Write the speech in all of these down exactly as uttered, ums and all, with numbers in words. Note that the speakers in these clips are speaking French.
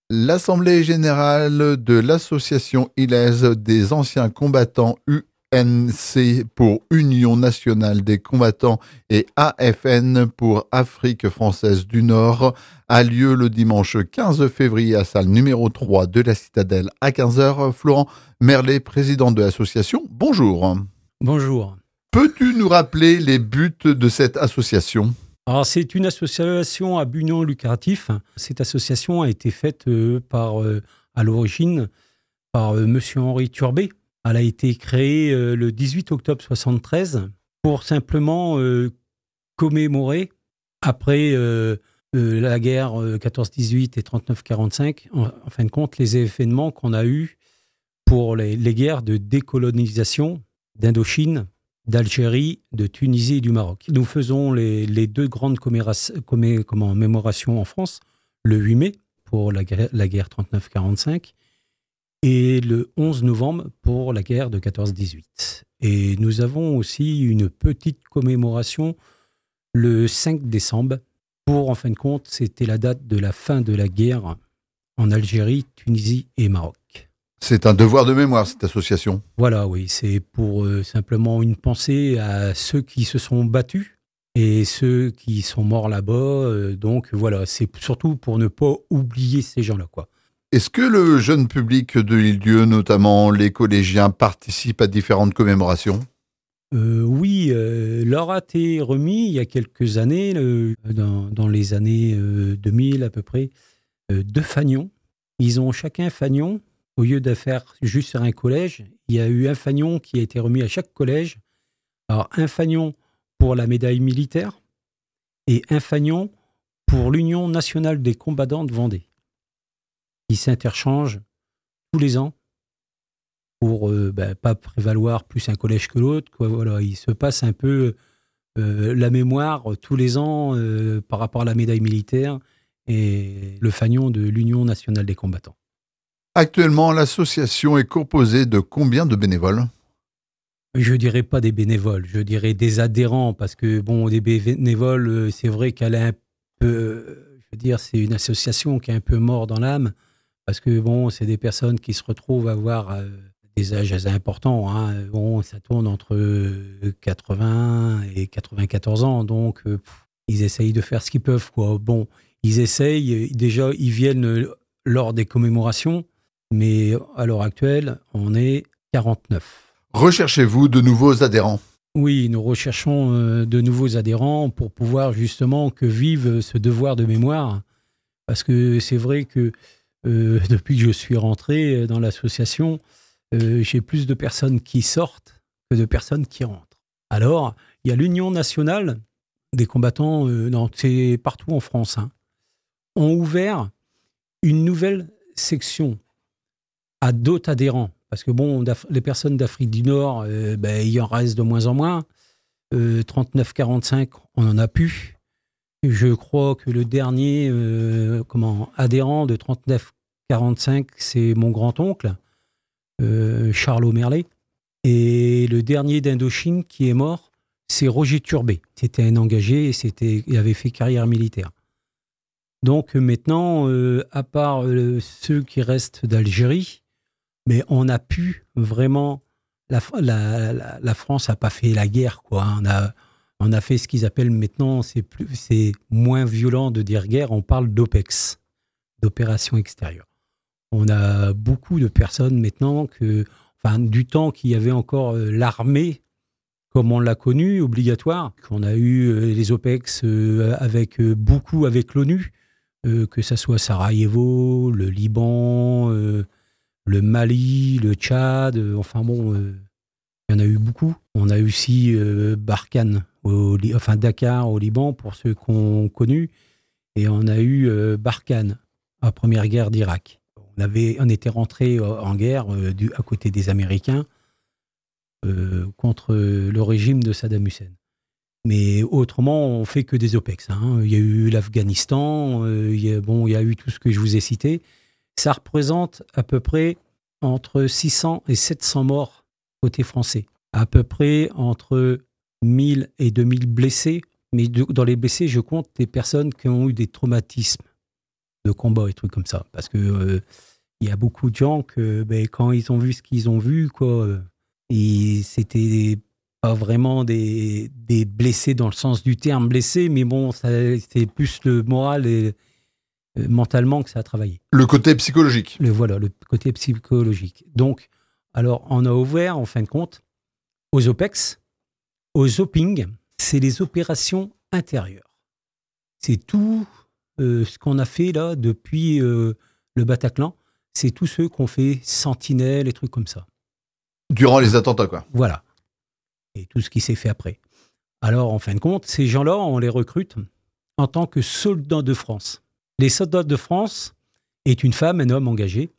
L'Assemblée générale de l'Association Ilaise des anciens combattants U N C pour Union nationale des combattants et A F N pour Afrique française du Nord a lieu le dimanche quinze février à salle numéro trois de la Citadelle à quinze heures. Florent Merlet, président de l'association, bonjour. Bonjour. Peux-tu nous rappeler les buts de cette association ? Alors, c'est une association à but non lucratif. Cette association a été faite euh, par, euh, à l'origine par euh, Monsieur Henri Turbet. Elle a été créée euh, le dix-huit octobre soixante-treize pour simplement euh, commémorer, après euh, euh, la guerre euh, quatorze dix-huit et trente-neuf quarante-cinq, en, en fin de compte, les événements qu'on a eus pour les, les guerres de décolonisation d'Indochine, d'Algérie, de Tunisie et du Maroc. Nous faisons les, les deux grandes commémorations en France, le huit mai pour la guerre, la guerre trente-neuf quarante-cinq et le onze novembre pour la guerre de quatorze dix-huit. Et nous avons aussi une petite commémoration le cinq décembre pour, en fin de compte, c'était la date de la fin de la guerre en Algérie, Tunisie et Maroc. C'est un devoir de mémoire, cette association. Voilà, oui, c'est pour euh, simplement une pensée à ceux qui se sont battus et ceux qui sont morts là-bas. Euh, donc voilà, c'est surtout pour ne pas oublier ces gens-là, quoi. Est-ce que le jeune public de l'île-Dieu, notamment les collégiens, participent à différentes commémorations ? euh, Oui, euh, leur a été remis il y a quelques années, euh, dans, dans les années euh, deux mille à peu près, euh, deux fanions. Ils ont chacun un fanion. Au lieu de faire juste sur un collège, il y a eu un fanion qui a été remis à chaque collège. Alors, un fanion pour la médaille militaire et un fanion pour l'Union nationale des combattants de Vendée. Ils s'interchangent tous les ans pour euh, ben, pas prévaloir plus un collège que l'autre, quoi. Voilà, il se passe un peu euh, la mémoire tous les ans euh, par rapport à la médaille militaire et le fanion de l'Union nationale des combattants. Actuellement, l'association est composée de combien de bénévoles ? Je dirais pas des bénévoles, je dirais des adhérents, parce que bon, des bénévoles, c'est vrai qu'elle est un peu, je veux dire, c'est une association qui est un peu mort dans l'âme, parce que bon, c'est des personnes qui se retrouvent à avoir euh, des âges assez importants, hein. Bon, ça tourne entre quatre-vingts et quatre-vingt-quatorze ans, donc euh, pff, ils essayent de faire ce qu'ils peuvent, quoi. Bon, ils essayent, déjà, ils viennent lors des commémorations, mais à l'heure actuelle, on est quarante-neuf. Recherchez-vous de nouveaux adhérents ? Oui, nous recherchons euh, de nouveaux adhérents pour pouvoir justement que vive ce devoir de mémoire. Parce que c'est vrai que euh, depuis que je suis rentré dans l'association, euh, j'ai plus de personnes qui sortent que de personnes qui rentrent. Alors, il y a l'Union nationale des combattants, euh, non, c'est partout en France, hein, ont ouvert une nouvelle section à d'autres adhérents. Parce que bon, les personnes d'Afrique du Nord, euh, ben, il y en reste de moins en moins. Euh, trente-neuf quarante-cinq, on n'en a plus. Je crois que le dernier euh, comment, adhérent de trente-neuf quarante-cinq, c'est mon grand-oncle, euh, Charles Merlet. Et le dernier d'Indochine qui est mort, c'est Roger Turbet. C'était un engagé et c'était, il avait fait carrière militaire. Donc maintenant, euh, à part euh, ceux qui restent d'Algérie, mais on a pu vraiment... La, la, la, la France n'a pas fait la guerre, quoi. On a, on a fait ce qu'ils appellent maintenant, c'est, plus, c'est moins violent de dire guerre, on parle d'OPEX, d'opération extérieure. On a beaucoup de personnes maintenant, que, enfin, du temps qu'il y avait encore euh, l'armée, comme on l'a connu, obligatoire, qu'on a eu euh, les OPEX euh, avec, euh, beaucoup avec l'ONU, euh, que ce soit Sarajevo, le Liban... Euh, le Mali, le Tchad, euh, enfin bon, euh, il y en a eu beaucoup. On a eu aussi euh, Barkhane, au, enfin Dakar au Liban, pour ceux qu'on a connus, et on a eu euh, Barkhane, à la première guerre d'Irak. On, avait, on était rentré en guerre euh, du, à côté des Américains euh, contre le régime de Saddam Hussein. Mais autrement, on ne fait que des OPEX, hein. Il y a eu l'Afghanistan, euh, il y a, bon, il y a eu tout ce que je vous ai cité. Ça représente à peu près entre six cents et sept cents morts côté français. À peu près entre mille et deux mille blessés. Mais dans les blessés, je compte des personnes qui ont eu des traumatismes de combat et trucs comme ça. Parce que euh, il y a beaucoup de gens que ben, quand ils ont vu ce qu'ils ont vu, quoi, euh, et c'était pas vraiment des, des blessés dans le sens du terme blessés, mais bon, ça, c'est plus le moral et euh, mentalement que ça a travaillé. Le côté psychologique. Le, voilà, le côté psychologique. Donc, alors, on a ouvert, en fin de compte, aux O P E X, aux O P I N G, c'est les opérations intérieures. C'est tout euh, ce qu'on a fait là depuis euh, le Bataclan. C'est tous ceux qu'on fait sentinelle et trucs comme ça. Durant les attentats, quoi. Voilà. Et tout ce qui s'est fait après. Alors, en fin de compte, ces gens-là, on les recrute en tant que soldats de France. Les soldats de France est une femme, un homme engagé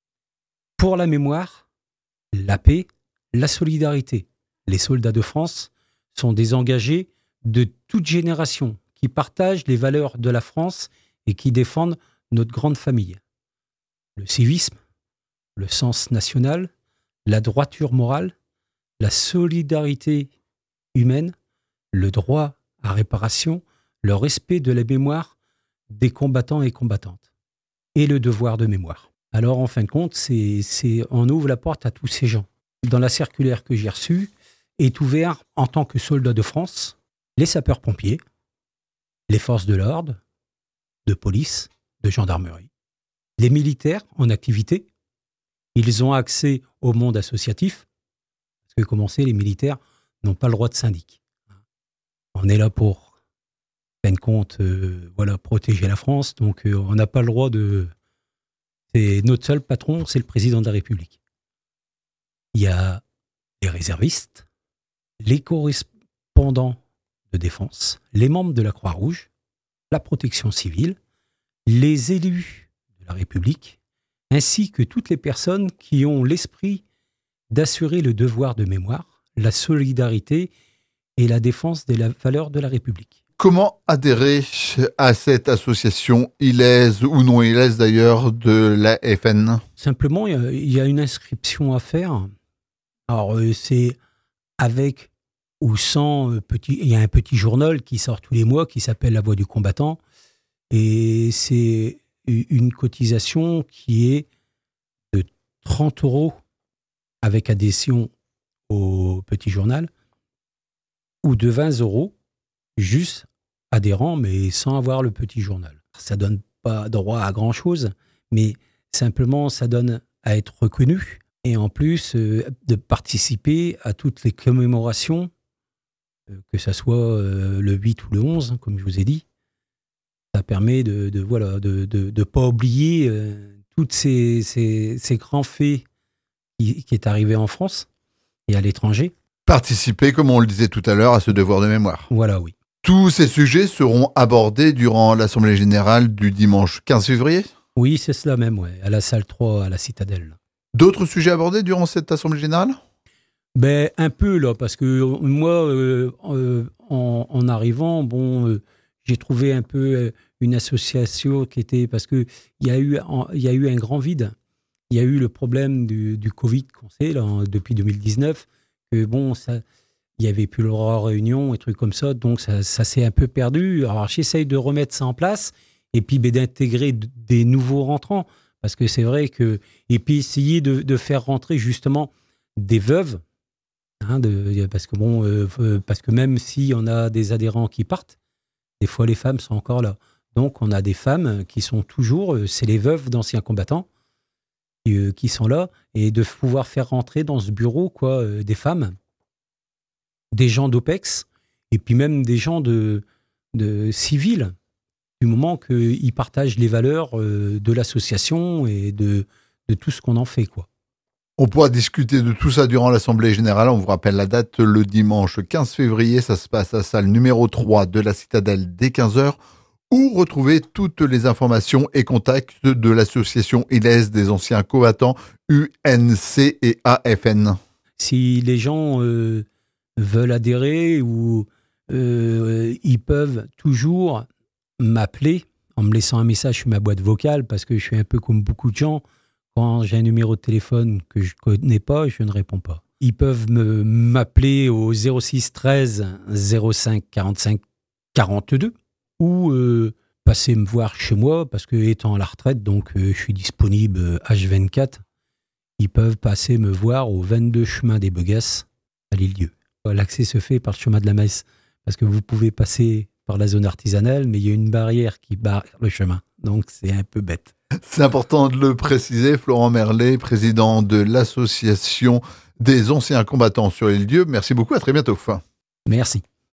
pour la mémoire, la paix, la solidarité. Les soldats de France sont des engagés de toute génération qui partagent les valeurs de la France et qui défendent notre grande famille. Le civisme, le sens national, la droiture morale, la solidarité humaine, le droit à réparation, le respect de la mémoire des combattants et combattantes, et le devoir de mémoire. Alors, en fin de compte, c'est, c'est, on ouvre la porte à tous ces gens. Dans la circulaire que j'ai reçue, est ouvert en tant que soldats de France, les sapeurs-pompiers, les forces de l'ordre, de police, de gendarmerie, les militaires en activité. Ils ont accès au monde associatif, parce que comme on sait, les militaires n'ont pas le droit de syndic. On est là pour, en fin de compte, euh, voilà, protéger la France, donc euh, on n'a pas le droit de... C'est notre seul patron, c'est le président de la République. Il y a les réservistes, les correspondants de défense, les membres de la Croix-Rouge, la protection civile, les élus de la République, ainsi que toutes les personnes qui ont l'esprit d'assurer le devoir de mémoire, la solidarité et la défense des valeurs de la République. Comment adhérer à cette association ilaise ou non ilaise d'ailleurs de l'A F N ? Simplement, il y a une inscription à faire. Alors, c'est avec ou sans petit. Il y a un petit journal qui sort tous les mois qui s'appelle La Voix du combattant. Et c'est une cotisation qui est de trente euros avec adhésion au petit journal ou de vingt euros juste adhérent, mais sans avoir le petit journal. Ça ne donne pas droit à grand-chose, mais simplement, ça donne à être reconnu et en plus euh, de participer à toutes les commémorations, euh, que ce soit euh, le huit ou le onze, hein, comme je vous ai dit. Ça permet de de voilà de de, de pas oublier euh, toutes ces, ces ces grands faits qui, qui est arrivé en France et à l'étranger. Participer, comme on le disait tout à l'heure, à ce devoir de mémoire. Voilà, oui. Tous ces sujets seront abordés durant l'Assemblée générale du dimanche quinze février ? Oui, c'est cela même, ouais, à la salle trois, à la Citadelle. D'autres sujets abordés durant cette Assemblée générale ? Ben, un peu, là, parce que moi, euh, euh, en, en arrivant, bon, euh, j'ai trouvé un peu euh, une association qui était... Parce qu'il y, a eu, y a eu un grand vide. Il y a eu le problème du, du Covid qu'on sait, là, depuis deux mille dix-neuf, que bon, ça... Il n'y avait plus le droit à réunion et trucs comme ça, donc ça, ça s'est un peu perdu. Alors j'essaye de remettre ça en place et puis ben, d'intégrer d- des nouveaux rentrants, parce que c'est vrai que... Et puis essayer de, de faire rentrer justement des veuves, hein, de, parce, que bon, euh, parce que même si on a des adhérents qui partent, des fois les femmes sont encore là. Donc on a des femmes qui sont toujours, c'est les veuves d'anciens combattants qui, euh, qui sont là, et de pouvoir faire rentrer dans ce bureau quoi, euh, des femmes, des gens d'O P E X, et puis même des gens de, de civils, du moment qu'ils partagent les valeurs euh, de l'association et de, de tout ce qu'on en fait, quoi. On pourra discuter de tout ça durant l'Assemblée générale. On vous rappelle la date, le dimanche quinze février. Ça se passe à salle numéro trois de la Citadelle dès quinze heures. Où retrouver toutes les informations et contacts de l'association ilaise des anciens combattants U N C et A F N. Si les gens... Euh, veulent adhérer ou euh, ils peuvent toujours m'appeler en me laissant un message sur ma boîte vocale, parce que je suis un peu comme beaucoup de gens. Quand j'ai un numéro de téléphone que je ne connais pas, je ne réponds pas. Ils peuvent me, m'appeler au zéro six treize zéro cinq quarante-cinq quarante-deux ou euh, passer me voir chez moi, parce que étant à la retraite, donc euh, je suis disponible H vingt-quatre. Ils peuvent passer me voir au vingt-deux chemin des Begasses à l'Île-Dieu. L'accès se fait par le chemin de la Messe, parce que vous pouvez passer par la zone artisanale, mais il y a une barrière qui barre le chemin. Donc c'est un peu bête. C'est important de le préciser. Florent Merlet, président de l'association des anciens combattants sur l'Île-Dieu. Merci beaucoup, à très bientôt. Merci.